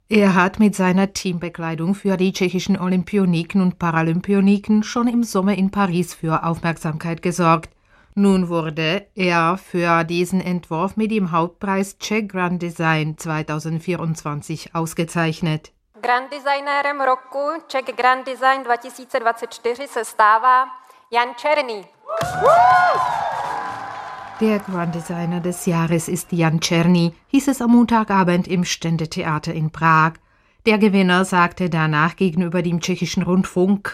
Er hat mit seiner Teambekleidung für die tschechischen Olympioniken und Paralympioniken schon im Sommer in Paris für Aufmerksamkeit gesorgt. Nun wurde er für diesen Entwurf mit dem Hauptpreis Czech Grand Design 2024 ausgezeichnet. Grand Designérem roku Czech Grand Design 2024 se stává Jan Černý. Der Grand Designer des Jahres ist Jan Černý, hieß es am Montagabend im Ständetheater in Prag. Der Gewinner sagte danach gegenüber dem tschechischen Rundfunk: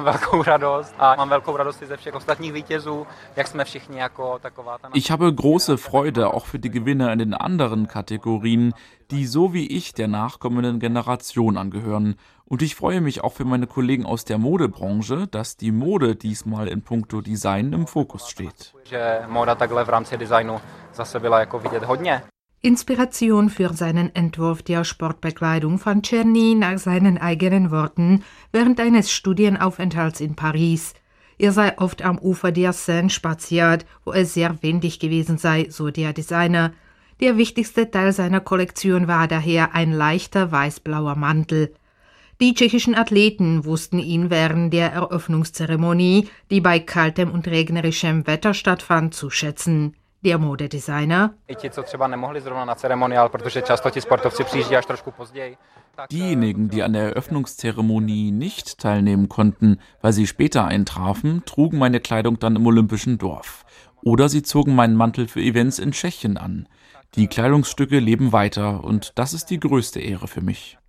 Ich habe große Freude auch für die Gewinner in den anderen Kategorien, die so wie ich der nachkommenden Generation angehören. Und ich freue mich auch für meine Kollegen aus der Modebranche, dass die Mode diesmal in puncto Design im Fokus steht. Inspiration für seinen Entwurf der Sportbekleidung fand Černý nach seinen eigenen Worten während eines Studienaufenthalts in Paris. Er sei oft am Ufer der Seine spaziert, wo es sehr windig gewesen sei, so der Designer. Der wichtigste Teil seiner Kollektion war daher ein leichter weiß-blauer Mantel. Die tschechischen Athleten wussten ihn während der Eröffnungszeremonie, die bei kaltem und regnerischem Wetter stattfand, zu schätzen. Der Modedesigner: Diejenigen, die an der Eröffnungszeremonie nicht teilnehmen konnten, weil sie später eintrafen, trugen meine Kleidung dann im Olympischen Dorf. Oder sie zogen meinen Mantel für Events in Tschechien an. Die Kleidungsstücke leben weiter und das ist die größte Ehre für mich.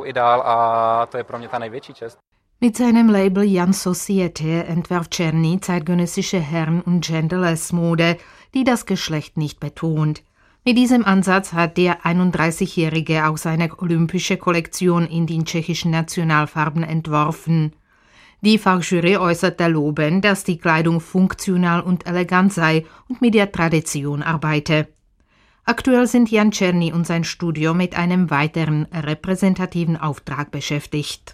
Mit seinem Label Jan Societe entwirft Černý zeitgenössische Herren- und Genderless-Mode, die das Geschlecht nicht betont. Mit diesem Ansatz hat der 31-Jährige auch seine olympische Kollektion in den tschechischen Nationalfarben entworfen. Die Fachjury äußerte lobend, dass die Kleidung funktional und elegant sei und mit der Tradition arbeite. Aktuell sind Jan Černý und sein Studio mit einem weiteren repräsentativen Auftrag beschäftigt.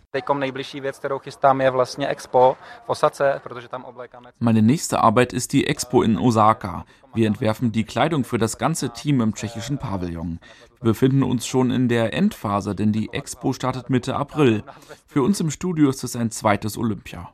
Meine nächste Arbeit ist die Expo in Osaka. Wir entwerfen die Kleidung für das ganze Team im tschechischen Pavillon. Wir befinden uns schon in der Endphase, denn die Expo startet Mitte April. Für uns im Studio ist es ein zweites Olympia.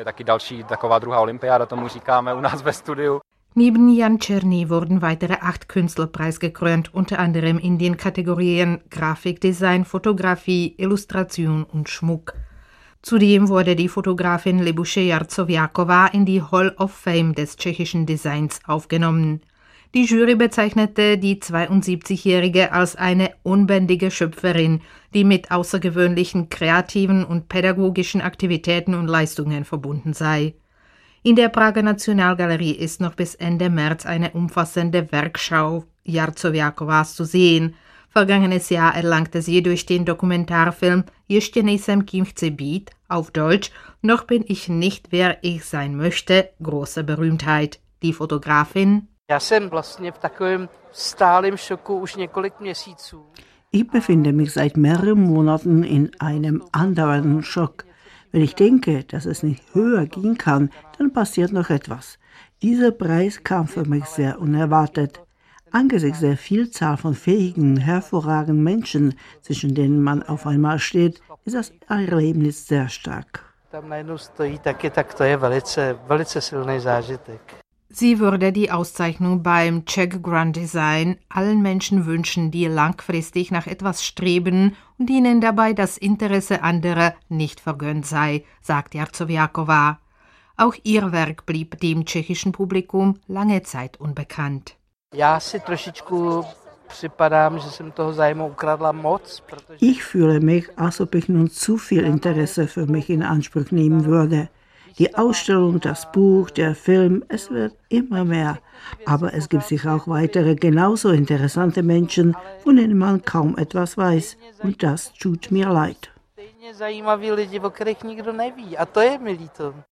Neben Jan Černý wurden weitere 8 Künstler preisgekrönt, unter anderem in den Kategorien Grafikdesign, Fotografie, Illustration und Schmuck. Zudem wurde die Fotografin Libusche Jarcoviáková in die Hall of Fame des tschechischen Designs aufgenommen. Die Jury bezeichnete die 72-Jährige als eine unbändige Schöpferin, die mit außergewöhnlichen kreativen und pädagogischen Aktivitäten und Leistungen verbunden sei. In der Prager Nationalgalerie ist noch bis Ende März eine umfassende Werkschau Jarcoviákovás zu sehen. Vergangenes Jahr erlangte sie durch den Dokumentarfilm Ještě nejsem kým chci být, auf Deutsch Noch bin ich nicht, wer ich sein möchte, große Berühmtheit. Die Fotografin: Ich befinde mich seit mehreren Monaten in einem andauernden Schock. Wenn ich denke, dass es nicht höher gehen kann, dann passiert noch etwas. Dieser Preis kam für mich sehr unerwartet. Angesichts der Vielzahl von fähigen, hervorragenden Menschen, zwischen denen man auf einmal steht, ist das Erlebnis sehr stark. Sie würde die Auszeichnung beim Czech Grand Design allen Menschen wünschen, die langfristig nach etwas streben und ihnen dabei das Interesse anderer nicht vergönnt sei, sagt Jarcoviáková. Auch ihr Werk blieb dem tschechischen Publikum lange Zeit unbekannt. Ich fühle mich, als ob ich nun zu viel Interesse für mich in Anspruch nehmen würde. Die Ausstellung, das Buch, der Film, es wird immer mehr. Aber es gibt sicher auch weitere genauso interessante Menschen, von denen man kaum etwas weiß. Und das tut mir leid.